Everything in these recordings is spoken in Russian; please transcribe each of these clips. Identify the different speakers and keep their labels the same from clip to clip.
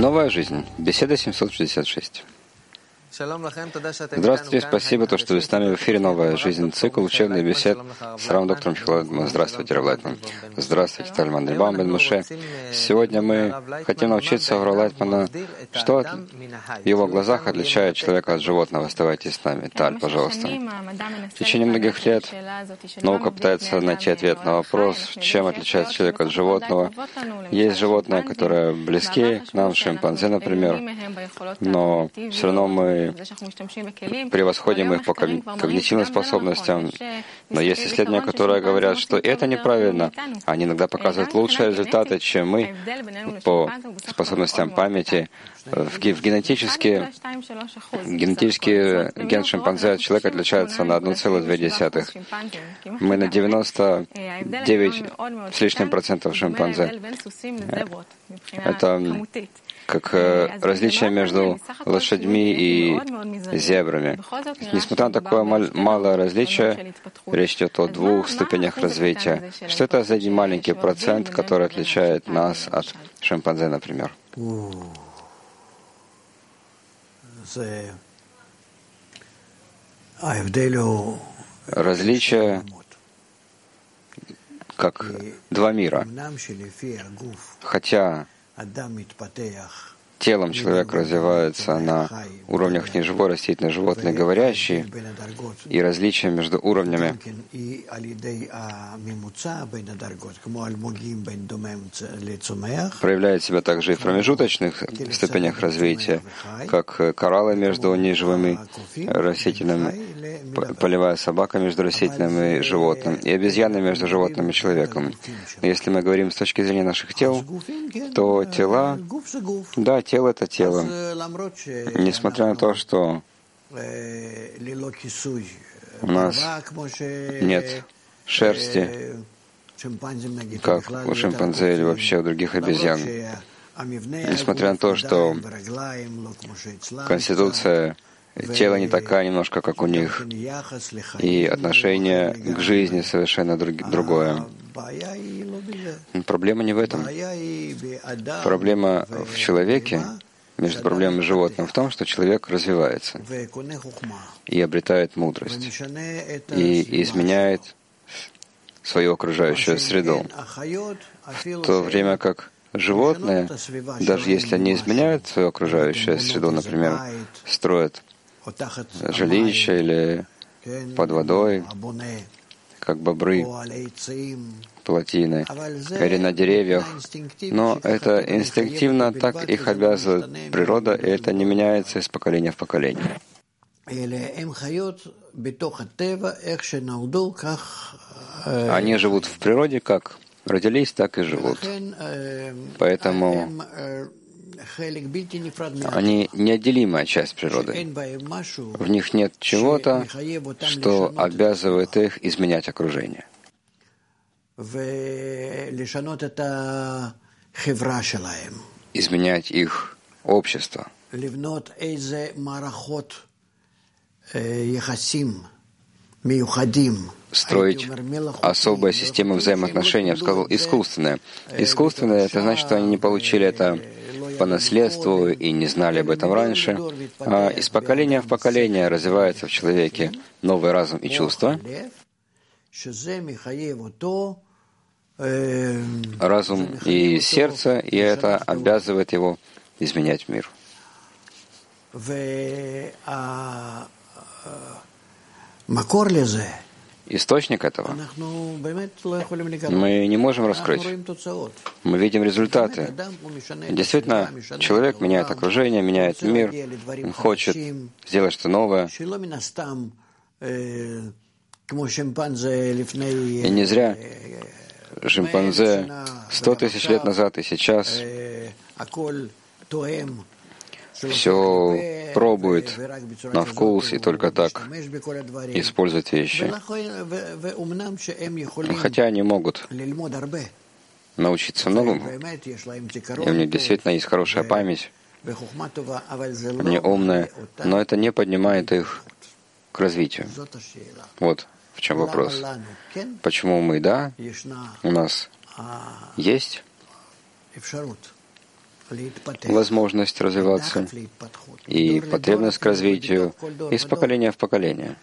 Speaker 1: Новая жизнь. Беседа 766. Здравствуйте, спасибо, что вы с нами в эфире «Новая жизнь», цикл учебных бесед с равным доктором Михаилом. Здравствуйте, Рав Лайтман. Здравствуйте, Тальман Дельбам бен Моше. Сегодня мы хотим научиться у Рава Лайтмана, что в его глазах отличает человека от животного. Оставайтесь с нами. Таль, пожалуйста. В течение многих лет наука пытается найти ответ на вопрос, чем отличается человек от животного. Есть животные, которые близки к нам, шимпанзе, например, но все равно мы превосходим их по когнитивным способностям. Но есть исследования, которые говорят, что это неправильно. Они иногда показывают лучшие результаты, чем мы по способностям памяти. Генетически ген шимпанзе от человека отличается на 1,2. Мы на 99 с лишним процентов шимпанзе. Это как различие между лошадьми и зебрами. Несмотря на такое малое различие, речь идет о 2 ступенях развития. Что это за один маленький процент, который отличает нас от шимпанзе, например? Различие как 2 мира. Хотя телом человек развивается на уровнях неживой, растительной, животной, говорящей, и различия между уровнями проявляет себя также и в промежуточных ступенях развития, как кораллы между неживыми растительными, полевая собака между растительным и животным, и обезьяны между животным и человеком. Но если мы говорим с точки зрения наших тел, то тела, да, тело — это тело. Несмотря на то, что у нас нет шерсти, как у шимпанзе или вообще у других обезьян, несмотря на то, что конституция тела не такая немножко, как у них, и отношение к жизни совершенно другое. Проблема не в этом. Проблема в человеке, между проблемой и животным, в том, что человек развивается и обретает мудрость, и изменяет свою окружающую среду. В то время как животные, даже если они изменяют свою окружающую среду, например, строят жилища или под водой, как бобры, плотины, или на деревьях, но это инстинктивно так их обязывает природа, и это не меняется из поколения в поколение. Они живут в природе, как родились, так и живут. Поэтому они неотделимая часть природы. В них нет чего-то, что обязывает их изменять окружение. Изменять их общество. Строить особая система взаимоотношений, я бы сказал, искусственная. Искусственная — это значит, что они не получили это по наследству и не знали об этом раньше, а из поколения в поколение развивается в человеке новый разум и чувства, разум и сердце, и это обязывает его изменять мир. Источник этого мы не можем раскрыть. Мы видим результаты. Действительно, человек меняет окружение, меняет мир, он хочет сделать что-то новое. И не зря шимпанзе 100 тысяч лет назад и сейчас все пробует на вкус и только так использует вещи. Хотя они могут научиться многому. И у них действительно есть хорошая память, они умные, но это не поднимает их к развитию. Вот в чем вопрос. Почему мы, да, у нас есть возможность развиваться и потребность к развитию из поколения в поколение.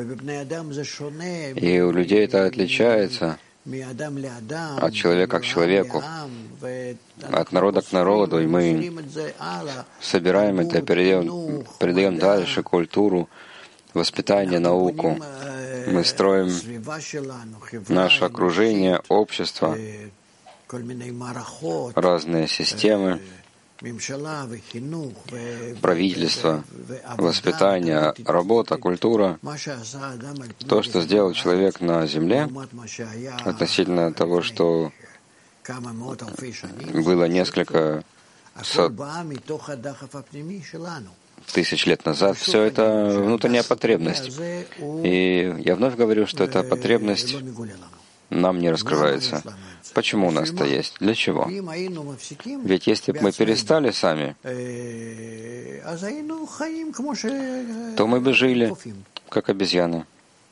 Speaker 1: И у людей это отличается от человека к человеку, от народа к народу, и мы собираем это, передаем дальше культуру, воспитание, науку. Мы строим наше окружение, общество, разные системы, правительство, воспитание, работа, культура. То, что сделал человек на земле, относительно того, что было несколько тысяч лет назад, все это внутренняя потребность. И я вновь говорю, что эта потребность нам не раскрывается. Почему у нас это есть? Для чего? Ведь если бы мы перестали сами, то мы бы жили, как обезьяны.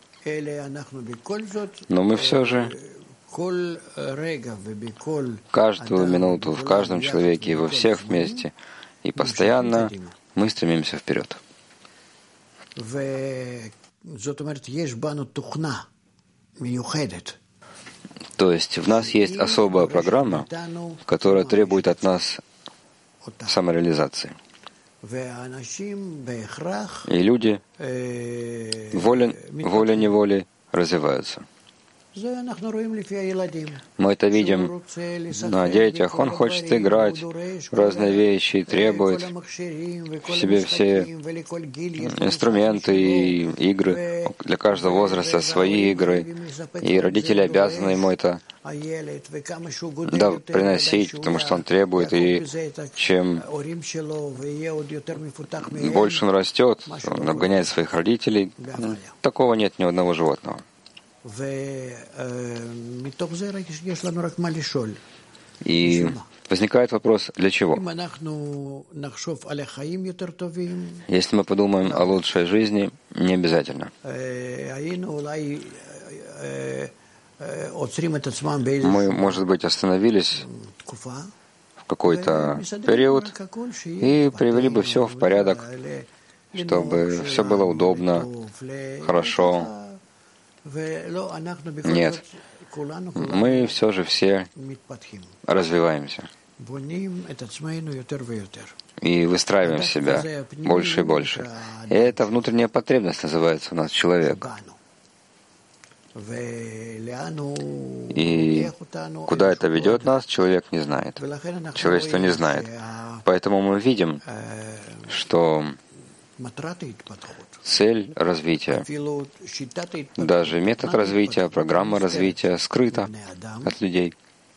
Speaker 1: Но мы все же каждую минуту, в каждом человеке и во всех вместе, и постоянно мы стремимся вперед. То есть в нас есть особая программа, которая требует от нас самореализации. И люди волей-неволей развиваются. Мы это видим на детях. Он хочет играть в разные вещи и требует в себе все инструменты и игры. Для каждого возраста свои игры. И родители обязаны ему это приносить, потому что он требует. И чем больше он растет, он обгоняет своих родителей. Такого нет ни у одного животного. И возникает вопрос, для чего? Если мы подумаем о лучшей жизни, не обязательно. Мы, может быть, остановились в какой-то период и привели бы все в порядок, чтобы все было удобно, хорошо. Нет, мы все же все развиваемся и выстраиваем себя больше и больше. И эта внутренняя потребность называется у нас человек. И куда это ведет нас, человек не знает. Человечество не знает. Поэтому мы видим, что цель развития, даже метод развития, программа развития скрыта от людей.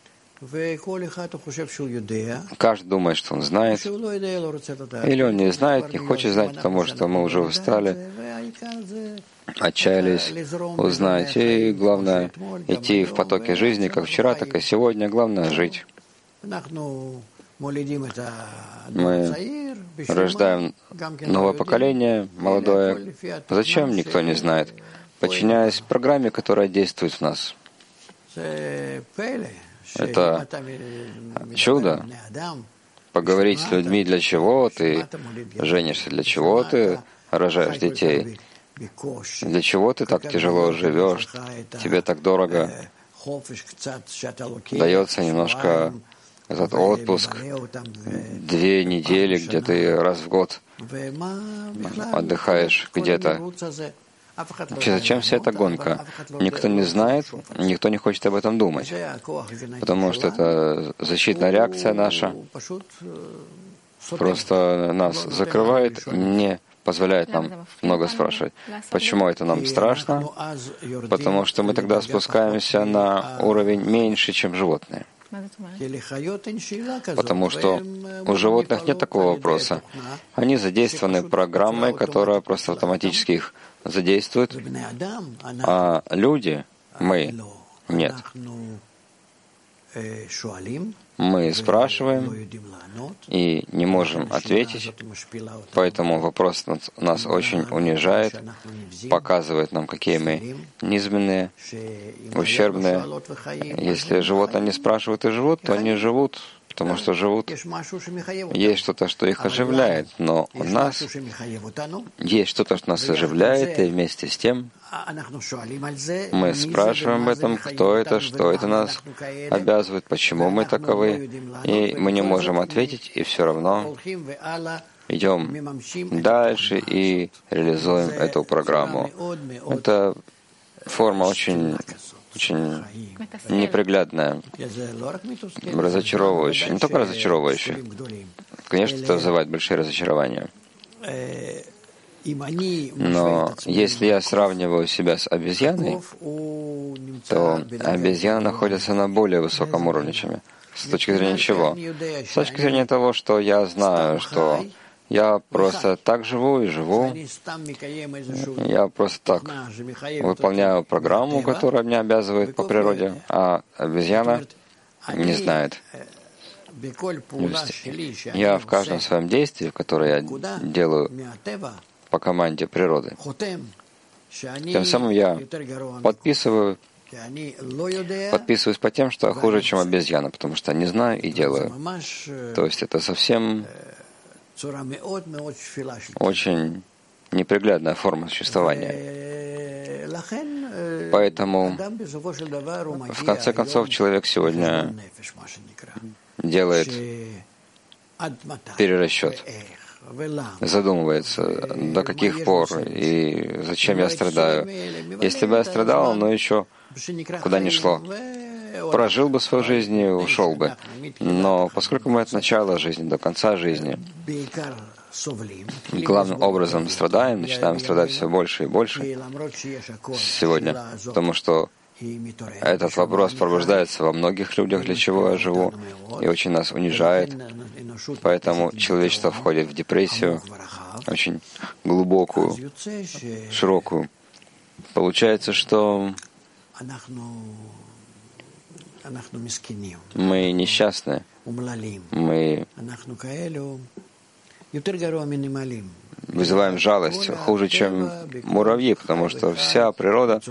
Speaker 1: Каждый думает, что он знает, или он не знает, не хочет знать, потому что мы уже устали, отчаялись узнать. И главное — идти в потоке жизни, как вчера, так и сегодня. Главное — жить. Мы рождаем новое поколение, молодое. Зачем, никто не знает. Подчиняясь программе, которая действует в нас. Это чудо. Поговорить с людьми, для чего ты женишься, для чего ты рожаешь детей, для чего ты так тяжело живешь, тебе так дорого дается немножко этот отпуск, 2 недели, где ты раз в год отдыхаешь где-то. Вообще, зачем вся эта гонка? Никто не знает, никто не хочет об этом думать, потому что это защитная реакция наша просто нас закрывает, не позволяет нам много спрашивать. Почему это нам страшно? Потому что мы тогда спускаемся на уровень меньше, чем животные. Потому что у животных нет такого вопроса. Они задействованы программой, которая просто автоматически их задействует, а люди, мы, нет. Мы спрашиваем и не можем ответить, поэтому вопрос нас очень унижает, показывает нам, какие мы низменные, ущербные. Если животные не спрашивают и живут, то они живут, потому что живут. Есть что-то, что их оживляет, но у нас есть что-то, что нас оживляет, и вместе с тем мы спрашиваем об этом, кто это, что это нас обязывает, почему мы таковы, и мы не можем ответить, и все равно идем дальше и реализуем эту программу. Это форма очень неприглядная, разочаровывающая. Не только разочаровывающая. Конечно, это вызывает большие разочарования. Но если я сравниваю себя с обезьяной, то обезьяна находится на более высоком уровне, чем я. С точки зрения чего? С точки зрения того, что я знаю, что я просто так живу и живу. Я просто так выполняю программу, которая меня обязывает по природе, а обезьяна не знает. Я в каждом своем действии, которое я делаю по команде природы, тем самым я подписываюсь по тем, что я хуже, чем обезьяна, потому что не знаю и делаю. То есть это совсем очень неприглядная форма существования. Поэтому, в конце концов, человек сегодня делает перерасчет, задумывается, до каких пор и зачем я страдаю. Если бы я страдал, но еще куда ни шло. Прожил бы свою жизнь и ушел бы. Но поскольку мы от начала жизни до конца жизни главным образом страдаем, начинаем страдать все больше и больше сегодня, потому что этот вопрос пробуждается во многих людях, для чего я живу, и очень нас унижает. Поэтому человечество входит в депрессию, очень глубокую, широкую. Получается, что мы несчастны, мы вызываем жалость, хуже, чем муравьи, потому что вся природа,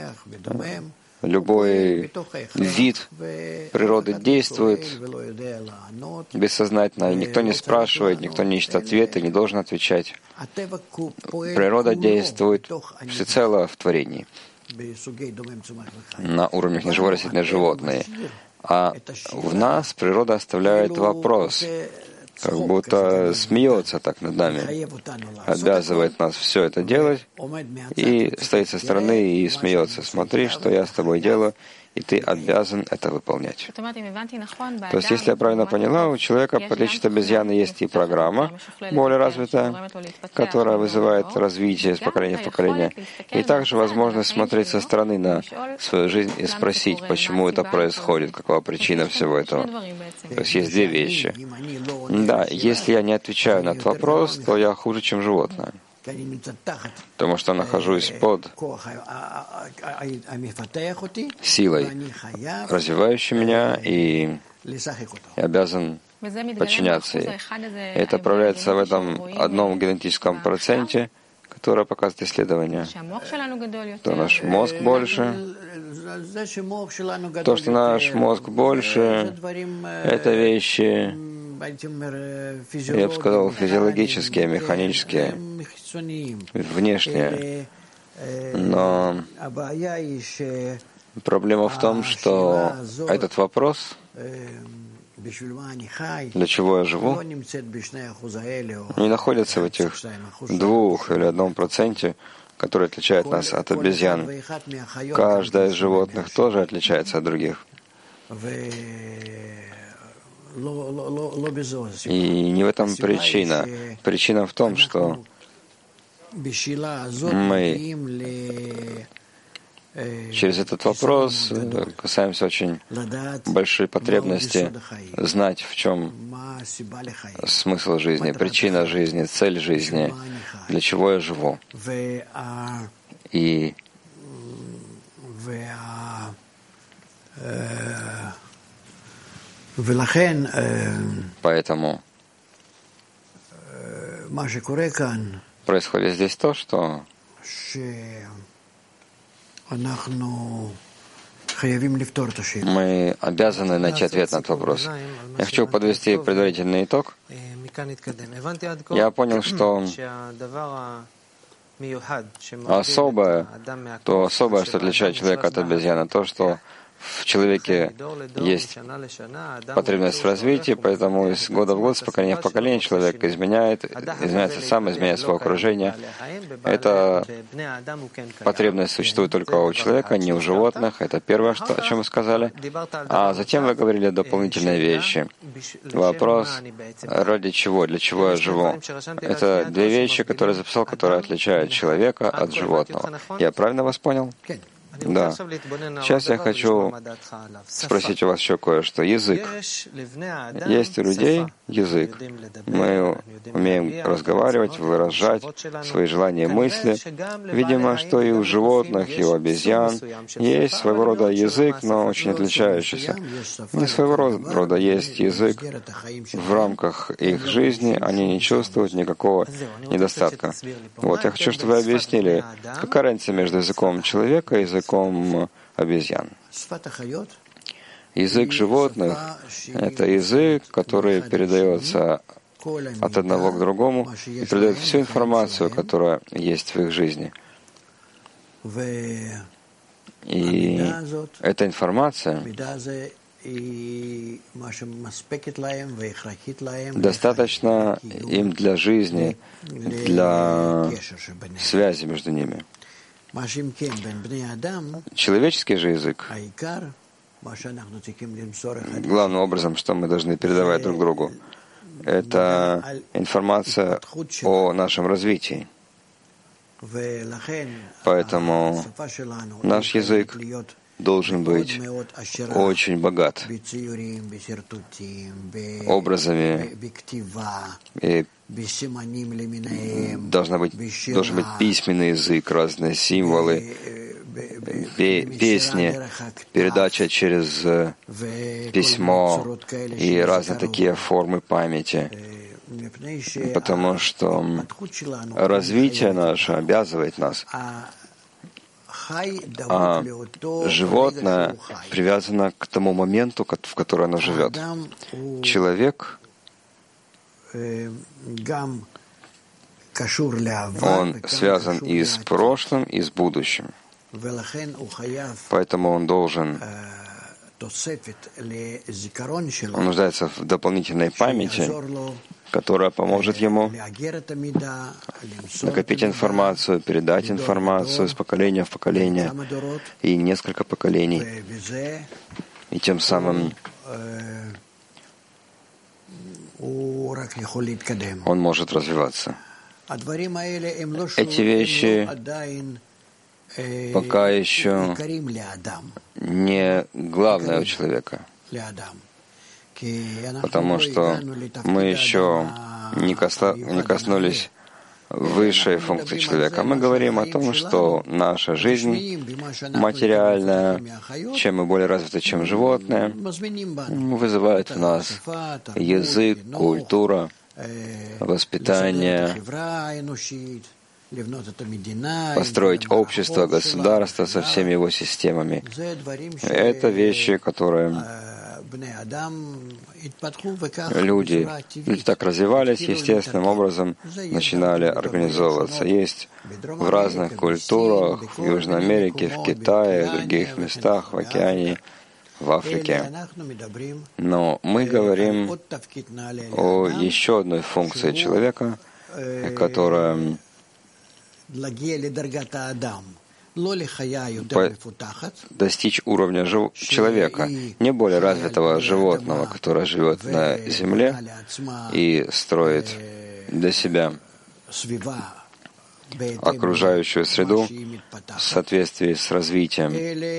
Speaker 1: любой вид природы действует бессознательно, и никто не спрашивает, никто не ищет ответа, не должен отвечать. Природа действует всецело в творении, на уровнях неживой растительной животные. А в нас природа оставляет вопрос, как будто смеется так над нами, обязывает нас все это делать, и стоит со стороны и смеется. Смотри, что я с тобой делаю, и ты обязан это выполнять. То есть, если я правильно поняла, у человека, в отличие от обезьяны, есть и программа более развитая, которая вызывает развитие из поколения в поколение, и также возможность смотреть со стороны на свою жизнь и спросить, почему это происходит, какова причина всего этого. То есть есть две вещи. Да, если я не отвечаю на этот вопрос, то я хуже, чем животное. Потому что нахожусь под силой, развивающей меня, и я обязан подчиняться ей. Это проявляется в этом одном генетическом проценте, которое показывает исследование. То наш мозг больше. То, что наш мозг больше, это вещи, я бы сказал, физиологические, механические, внешние. Но проблема в том, что этот вопрос, для чего я живу, не находится в этих 2 или 1%, который отличает нас от обезьян. Каждое из животных тоже отличается от других. И не в этом причина. Причина в том, что мы через этот вопрос касаемся очень большой потребности знать, в чем смысл жизни, причина жизни, цель жизни, для чего я живу. И поэтому происходит здесь то, что Мы обязаны найти ответ на этот вопрос. Я хочу подвести предварительный итог. Я понял, что то особое, что отличает человека от обезьяны, то, что в человеке есть потребность в развитии, поэтому из года в год, с поколения в поколение человек изменяется сам, изменяет свое окружение. Эта потребность существует только у человека, не у животных. Это первое, о чем вы сказали. А затем вы говорили дополнительные вещи. Вопрос, ради чего, для чего я живу. Это две вещи, которые я записал, которые отличают человека от животного. Я правильно вас понял? Да. Сейчас я хочу спросить у вас еще кое-что. Язык. Есть у людей язык. Мы умеем разговаривать, выражать свои желания и мысли. Видимо, что и у животных, и у обезьян есть своего рода язык, но очень отличающийся. Не своего рода есть язык. В рамках их жизни они не чувствуют никакого недостатка. Вот, я хочу, чтобы вы объяснили, какая разница между языком человека и языком обезьян. Язык животных — это язык, который передается от одного к другому и передает всю информацию, которая есть в их жизни. И эта информация достаточно им для жизни, для связи между ними. Человеческий же язык, главным образом, что мы должны передавать друг другу, это информация о нашем развитии. Поэтому наш язык должен быть очень богат образами, и должен быть письменный язык, разные символы, песни, передача через письмо и разные такие формы памяти. Потому что развитие наше обязывает нас. А животное привязано к тому моменту, в который оно живет. Человек, он связан и с прошлым, и с будущим. Поэтому он нуждается в дополнительной памяти, которая поможет ему накопить информацию, передать информацию с поколения в поколение и несколько поколений. И тем самым он может развиваться. Эти вещи пока еще не главное у человека, потому что мы еще не коснулись высшей функции человека. Мы говорим о том, что наша жизнь материальная, чем мы более развиты, чем животные, вызывает в нас язык, культура, воспитание, построить общество, государство со всеми его системами. Это вещи, которые люди так развивались, естественным образом начинали организовываться. Есть в разных культурах, в Южной Америке, в Китае, в других местах, в Океании, в Африке. Но мы говорим о еще одной функции человека, которая достичь уровня человека, не более развитого животного, которое живет на земле и строит для себя окружающую среду в соответствии с развитием.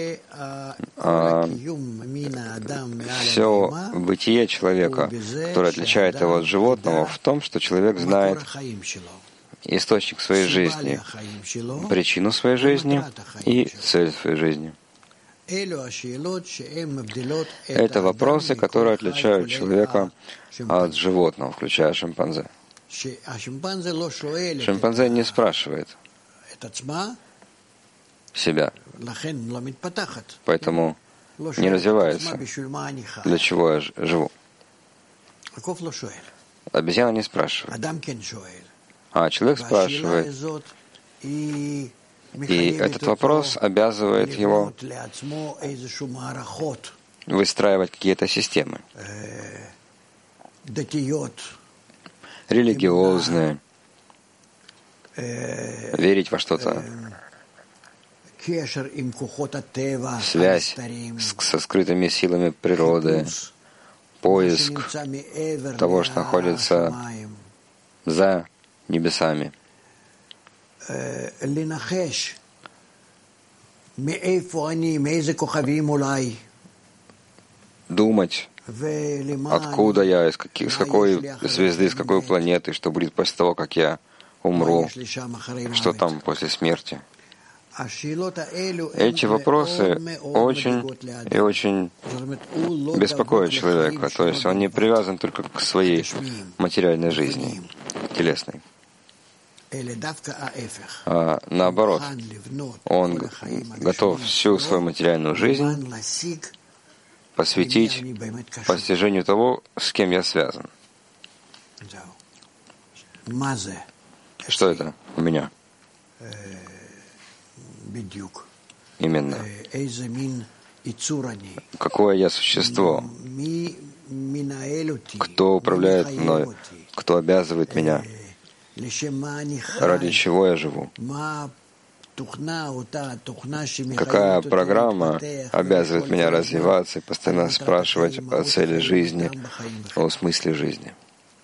Speaker 1: Все бытие человека, которое отличает его от животного, в том, что человек знает источник своей жизни, причину своей жизни и цель своей жизни. Это вопросы, которые отличают человека от животного, включая шимпанзе. Шимпанзе не спрашивает себя, поэтому не развивается. Для чего я живу? Обезьяна не спрашивает. А человек спрашивает. И этот вопрос обязывает его выстраивать какие-то системы. Религиозные. Верить во что-то. Связь со скрытыми силами природы. Поиск того, что находится за небесами. Думать, откуда я, с какой звезды, с какой планеты, что будет после того, как я умру, что там после смерти. Эти вопросы очень и очень беспокоят человека. То есть он не привязан только к своей материальной жизни, телесной. А наоборот, он готов всю свою материальную жизнь посвятить постижению того, с кем я связан. Что это у меня? Именно. Какое я существо? Кто управляет мной? Кто обязывает меня? Ради чего я живу? Какая программа обязывает меня развиваться и постоянно спрашивать о цели жизни, о смысле жизни?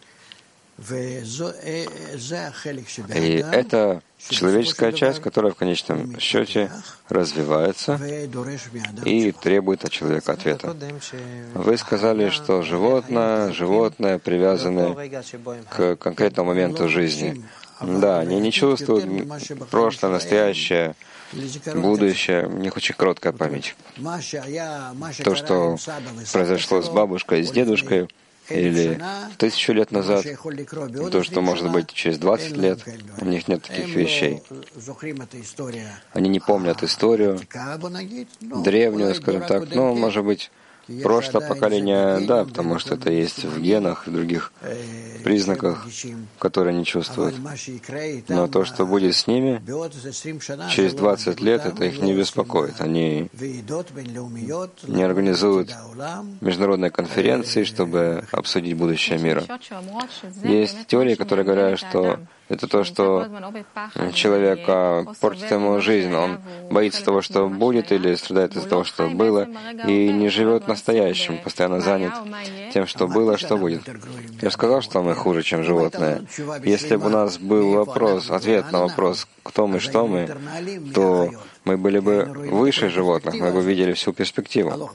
Speaker 1: И это человеческая часть, которая в конечном счете развивается и требует от человека ответа. Вы сказали, что животные привязаны к конкретному моменту жизни. Да, они не чувствуют прошлое, настоящее, будущее. У них очень короткая память. То, что произошло с бабушкой и с дедушкой, или 1000 лет назад, то, что может быть через 20 лет, у них нет таких вещей. Они не помнят историю, древнюю, скажем так, но, может быть, прошлое поколение, да, потому что это есть в генах и других признаках, которые они чувствуют. Но то, что будет с ними через 20 лет, это их не беспокоит. Они не организуют международные конференции, чтобы обсудить будущее мира. Есть теории, которые говорят, что это то, что человека портит ему жизнь. Он боится того, что будет, или страдает из-за того, что было, и не живет настоящим, постоянно занят тем, что было, что будет. Я сказал, что мы хуже, чем животные. Если бы у нас был вопрос, ответ на вопрос, кто мы, что мы, то мы были бы выше животных, мы бы видели всю перспективу.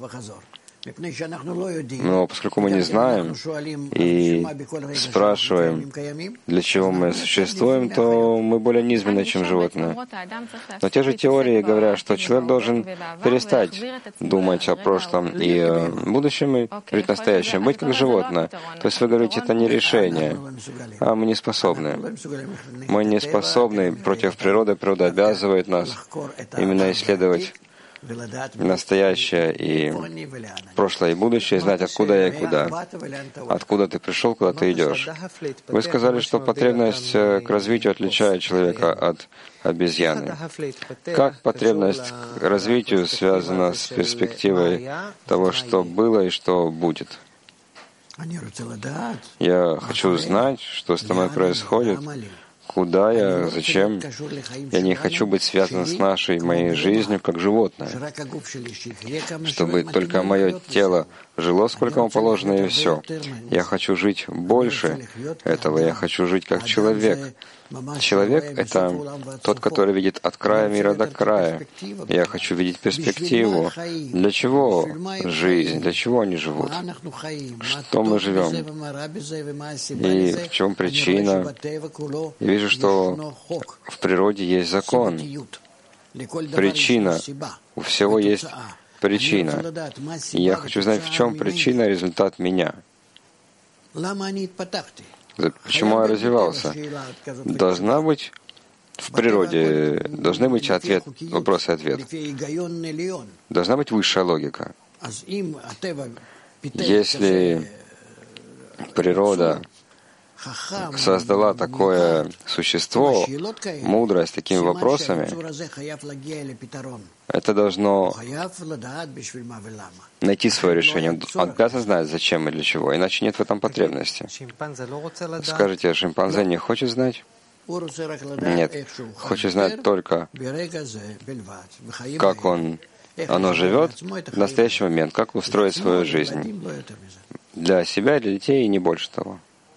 Speaker 1: Но поскольку мы не знаем и спрашиваем, для чего мы существуем, то мы более низменны, чем животные. Но те же теории говорят, что человек должен перестать думать о прошлом и будущем и жить настоящим, быть как животное. То есть вы говорите, это не решение, а мы не способны. Мы не способны против природы, природа обязывает нас именно исследовать настоящее и прошлое и будущее, знать, откуда я и куда. Откуда ты пришел, куда ты идешь. Вы сказали, что потребность к развитию отличает человека от обезьяны. Как потребность к развитию связана с перспективой того, что было и что будет? Я хочу знать, что с тобой происходит, куда я, зачем. Я не хочу быть связан с моей жизнью, как животное. Чтобы только мое тело жило, сколько ему положено, и все. Я хочу жить больше этого. Я хочу жить как человек. Человек — это тот, который видит от края мира до края. Я хочу видеть перспективу. Для чего жизнь? Для чего они живут? Что мы живем? И в чем причина? Я вижу, что в природе есть закон. Причина. У всего есть причина. И я хочу знать, в чем причина и результат меня. Почему я развивался? Должна быть в природе, должны быть вопрос и ответ. Должна быть высшая логика. Если природа создала такое существо, мудрое, с такими вопросами, это должно найти свое решение. Он обязан знать, зачем и для чего, иначе нет в этом потребности. Скажите, шимпанзе не хочет знать? Нет, хочет знать только, как оно живет в настоящий момент, как устроить свою жизнь для себя, для детей и не больше того.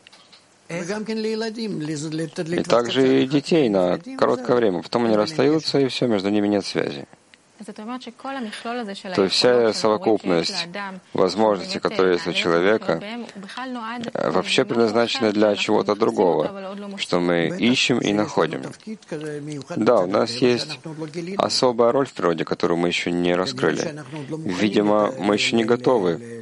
Speaker 1: И также и детей на короткое время. Потом они расстаются, и все, между ними нет связи. То есть вся совокупность возможностей, которые есть у человека, вообще предназначена для чего-то другого, что мы ищем и находим. Да, у нас есть особая роль в природе, которую мы еще не раскрыли. Видимо, мы еще не готовы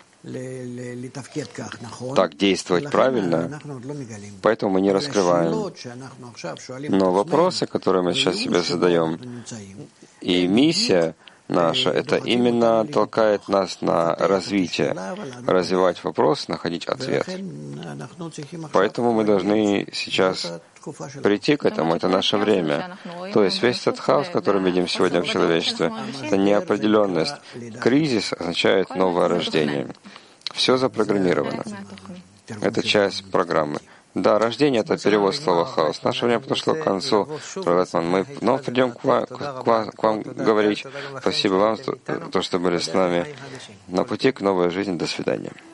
Speaker 1: так действовать правильно, поэтому мы не раскрываем. Но вопросы, которые мы сейчас себе задаем, и миссия наша, это именно толкает нас на развитие, развивать вопрос, находить ответ. Поэтому мы должны сейчас прийти к этому, это наше время. То есть весь этот хаос, который мы видим сегодня в человечестве, это неопределенность. Кризис означает новое рождение. Все запрограммировано. Это часть программы. Да, рождение — это перевод слова «хаос». Наше время подошло к концу. Мы вновь придем к вам говорить. Спасибо вам, что были с нами на пути к новой жизни. До свидания.